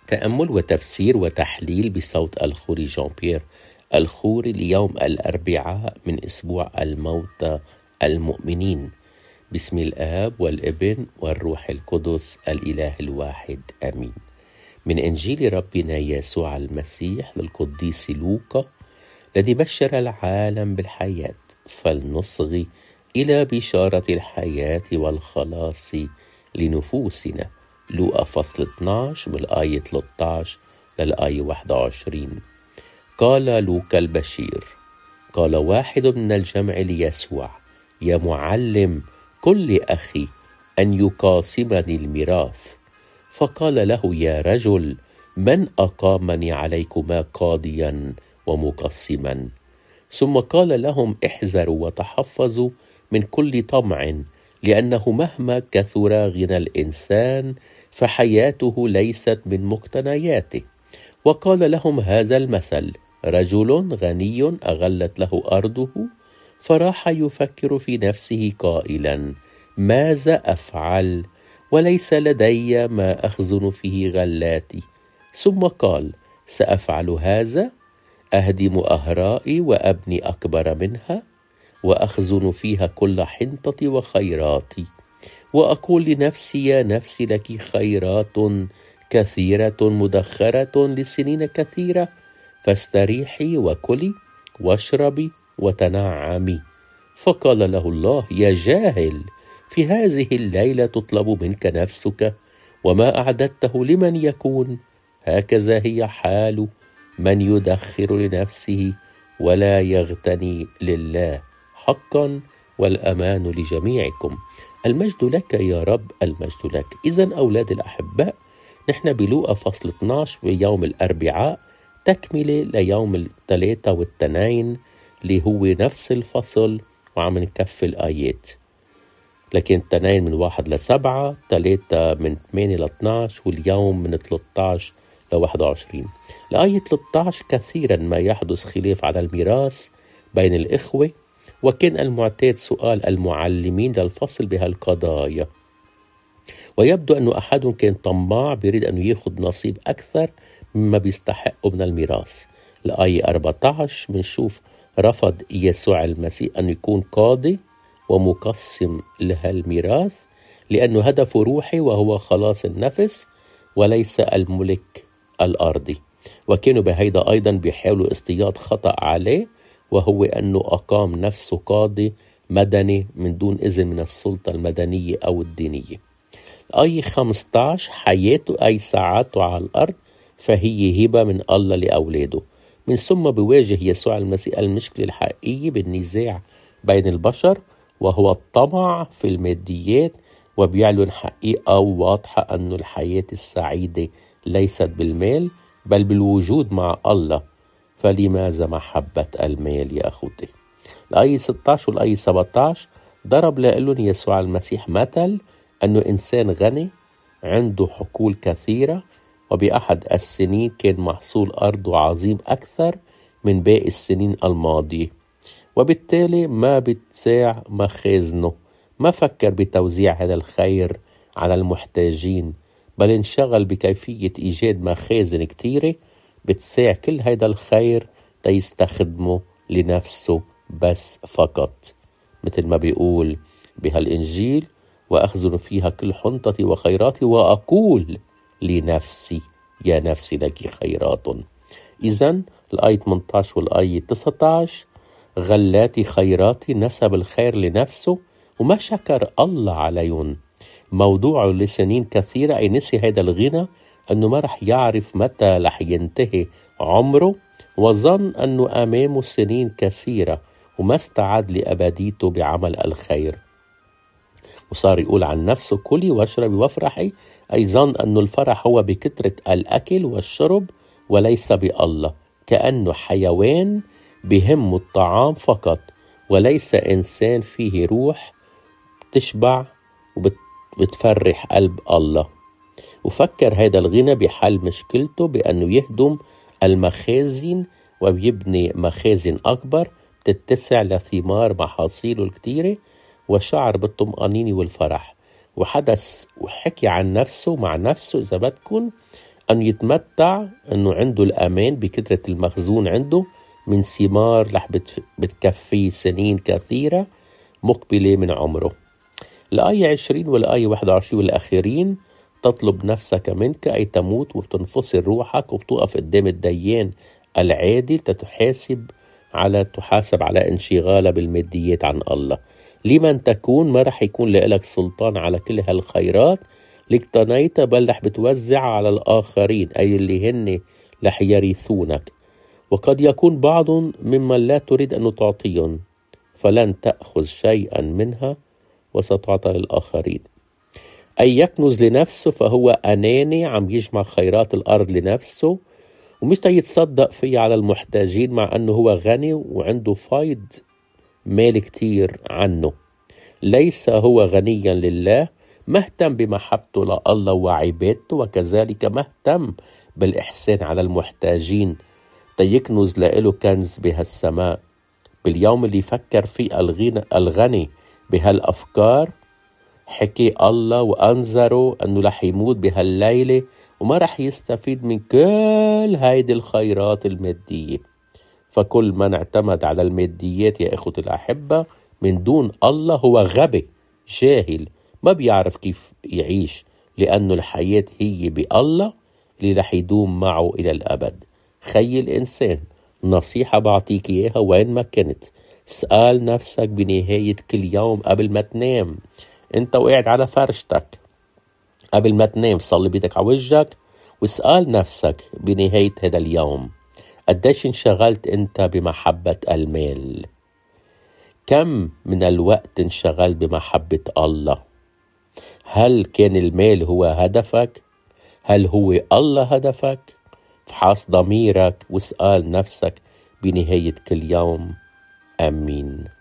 تأمل وتفسير وتحليل بصوت الخوري جان بيير الخوري ليوم الأربعاء من أسبوع الموتى المؤمنين. باسم الآب والابن والروح القدس الإله الواحد آمين. من إنجيل ربنا يسوع المسيح للقديس لوقا الذي بشر العالم بالحياة، فلنصغي إلى بشارة الحياة والخلاص لنفوسنا. لوقا فصل 12 بالآية 13 للآية 21. قال لوقا البشير: قال واحد من الجمع ليسوع: يا معلم، قل لأخي أن يقاسمني الميراث. فقال له: يا رجل، من أقامني عليكما قاضيا ومقسما؟ ثم قال لهم: احذروا وتحفظوا من كل طمع، لأنه مهما كثر غنى الإنسان فحياته ليست من مقتنياته. وقال لهم هذا المثل: رجل غني أغلت له أرضه، فراح يفكر في نفسه قائلا: ماذا أفعل؟ وليس لدي ما أخزن فيه غلاتي. ثم قال: سأفعل هذا، أهدم أهرائي وأبني أكبر منها، وأخزن فيها كل حنطتي وخيراتي، وأقول لنفسي: يا نفسي، لك خيرات كثيرة مدخرة لسنين كثيرة، فاستريحي وكلي واشربي وتنعمي. فقال له الله: يا جاهل، في هذه الليلة تطلب منك نفسك، وما أعددته لمن يكون؟ هكذا هي حال من يدخر لنفسه ولا يغتني لله. حقا والأمان لجميعكم. المجد لك يا رب، المجد لك. إذن أولاد الأحباء، نحن بلوقا فصل 12 بيوم الأربعاء، تكملة ليوم الثلاثة والتنين اللي هو نفس الفصل، وعم نكفي الآيات. لكن التنين من 1 ل7، 3 من 8 ل12، واليوم من 13 ل21. الآية 13: كثيرا ما يحدث خلاف على الميراث بين الإخوة، وكان المعتاد سؤال المعلمين للفصل بهالقضايا، ويبدو أن أحدهم كان طماع بيريد أن يأخذ نصيب أكثر مما بيستحقه من الميراث. الآية 14 بنشوف رفض يسوع المسيح أن يكون قاضي ومقسم لها الميراث، لأنه هدفه روحي وهو خلاص النفس وليس الملك الأرضي. وكانوا بهيدا أيضا بيحاولوا اصطياد خطأ عليه، وهو أنه أقام نفسه قاضي مدني من دون إذن من السلطة المدنية أو الدينية. آية 15: حياته أي ساعاته على الأرض فهي هبة من الله لأولاده. من ثم بيواجه يسوع المسيح المشكلة الحقيقية بالنزاع بين البشر، وهو الطمع في الماديات، وبيعلن حقيقة واضحة أن الحياة السعيدة ليست بالمال بل بالوجود مع الله. فلماذا محبة المال يا أخوتي؟ الآية 16 والآية 17 ضرب لهم يسوع المسيح مثل أنه إنسان غني عنده حقول كثيرة، وبأحد السنين كان محصول أرضه عظيم أكثر من باقي السنين الماضية، وبالتالي ما بتساع مخازنه. ما فكر بتوزيع هذا الخير على المحتاجين، بل انشغل بكيفية إيجاد مخازن كتيرة بتساع كل هذا الخير تيستخدمه لنفسه بس فقط، مثل ما بيقول بهالإنجيل: وأخزن فيها كل حنطتي وخيراتي، وأقول لنفسي: يا نفسي، لك خيرات. إذن الآية 18 والآية 19: غلاتي خيراتي، نسب الخير لنفسه وما شكر الله عليهم. موضوعه لسنين كثيرة، أي نسي هذا الغنى أنه ما رح يعرف متى رح ينتهي عمره، وظن أنه أمامه سنين كثيرة وما استعد لأبديته بعمل الخير. وصار يقول عن نفسه: كلي واشربي وافرحي، أي ظن أنه الفرح هو بكثرة الأكل والشرب وليس بالله، كأنه حيوان بهمه الطعام فقط، وليس إنسان فيه روح تشبع وبتفرح قلب الله. وفكر هذا الغنى بحل مشكلته بأنه يهدم المخازن ويبني مخازن أكبر تتسع لثمار محاصيله الكتيرة، وشعر بالطمأنينة والفرح. وحدث وحكي عن نفسه مع نفسه إذا بدكن أن يتمتع أنه عنده الأمان بكثرة المخزون عنده من ثمار رح بتكفي سنين كثيرة مقبلة من عمره. الآية 20 والآية 21 والأخيرين: تطلب نفسك منك أي تموت وبتنفصل روحك وبتوقف قدام الديان العادل تحاسب على انشغالها بالماديات عن الله. لمن تكون ما رح يكون لك سلطان على كل هالخيرات اللي اقتنيتها، بل رح بتوزع على الآخرين أي اللي هن رح يرثونك. وقد يكون بعض ممن لا تريد أن تعطيهم، فلن تأخذ شيئا منها وستعطى للآخرين. أي يكنز لنفسه فهو أناني، عم يجمع خيرات الأرض لنفسه ومش يتصدق فيه على المحتاجين، مع أنه هو غني وعنده فايض مال كتير عنه. ليس هو غنيا لله، مهتم بمحبته لله وعبادته، وكذلك مهتم بالإحسان على المحتاجين تيكنز له كنز بهالسماء. باليوم اللي فكر فيه الغني بهالأفكار، حكي الله وأنذره أنه رح يموت بهالليلة وما رح يستفيد من كل هيدي الخيرات المادية. فكل من اعتمد على الماديات يا إخوتي الأحبة من دون الله هو غبي جاهل، ما بيعرف كيف يعيش، لأنه الحياة هي بالله اللي رح يدوم معه إلى الأبد. خي الإنسان، نصيحة بعطيك إياها وين ما كنت، اسأل نفسك بنهاية كل يوم قبل ما تنام، انت وقاعد على فرشتك قبل ما تنام، صلي بيدك على وجهك واسأل نفسك بنهاية هذا اليوم: قديش انشغلت انت بمحبة المال؟ كم من الوقت انشغلت بمحبة الله؟ هل كان المال هو هدفك؟ هل هو الله هدفك؟ فحص ضميرك واسأل نفسك بنهاية كل يوم. آمين.